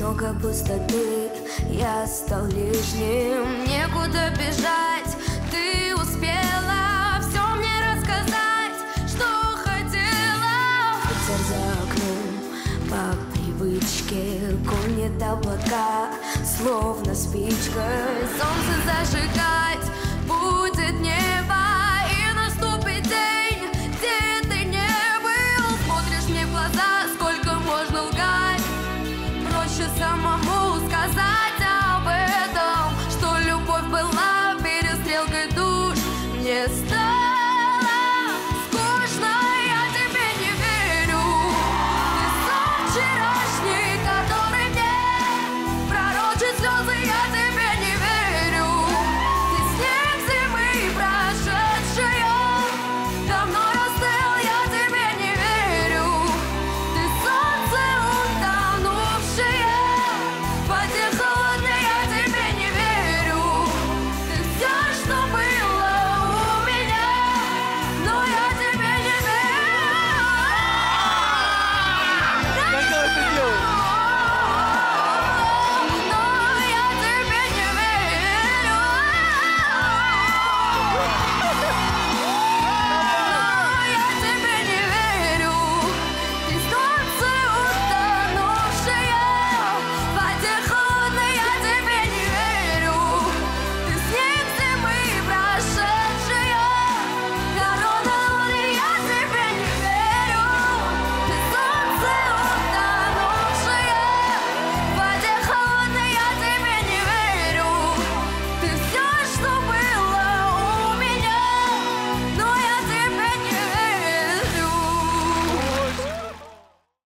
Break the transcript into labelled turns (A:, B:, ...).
A: много пустоты, я стал лишним, некуда бежать. Ты успела все мне рассказать, что хотела. Ветер за окном по привычке гонит облака, словно спичка солнце зажигать будет небо. И наступит день, где ты не был. Смотришь мне в глаза, сколько можно лгать. Проще самому сказать об этом, что любовь была перестрелкой душ. Мне